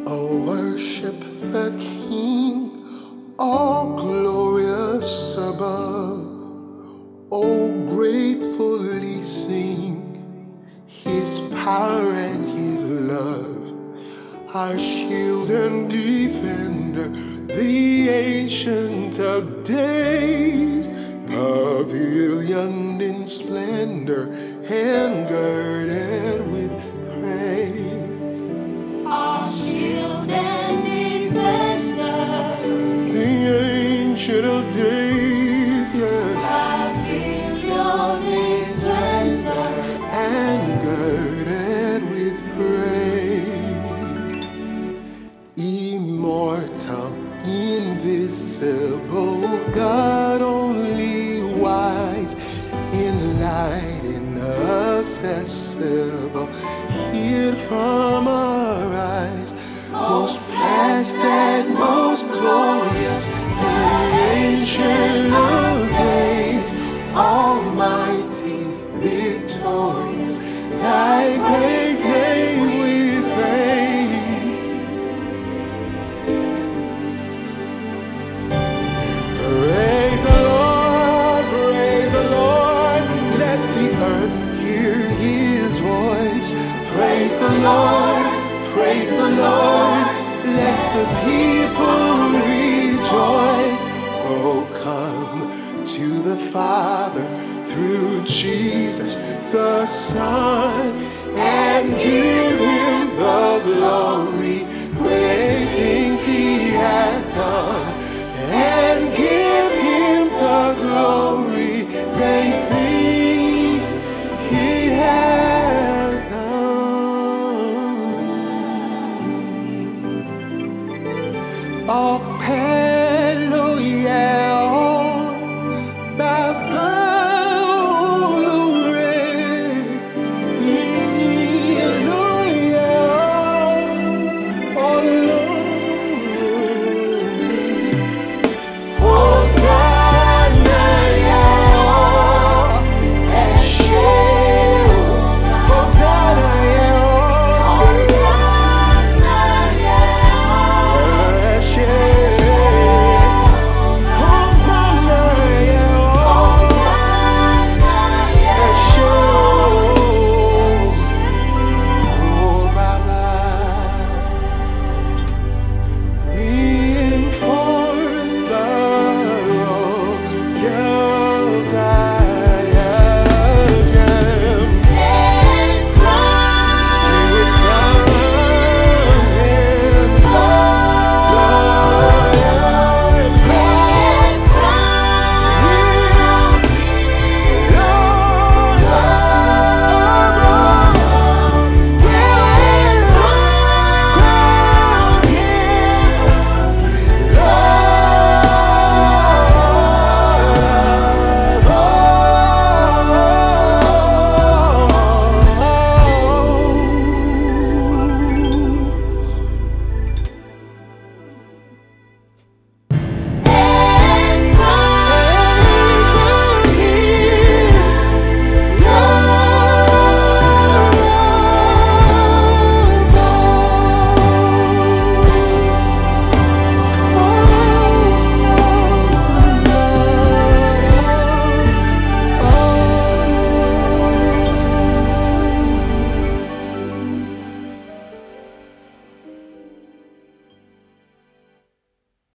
Oh, worship the King, all glorious above. Oh, gratefully sing His power and His love. Our shield and defender, the Ancient of Days, pavilioned in splendor and girded with praise. Our shield and defender, The Ancient of Days, yeah, pavilion in splendor, and girded with praise. Immortal, invisible, God only wise, in light inaccessible, hid from our eyes, most vast and most glorious, the Ancient of Days, almighty, victorious, thy great name we praise. Praise the Lord, let the earth hear His voice. Praise the Lord, let the people rejoice. Oh, come to the Father through Jesus the Son and give Him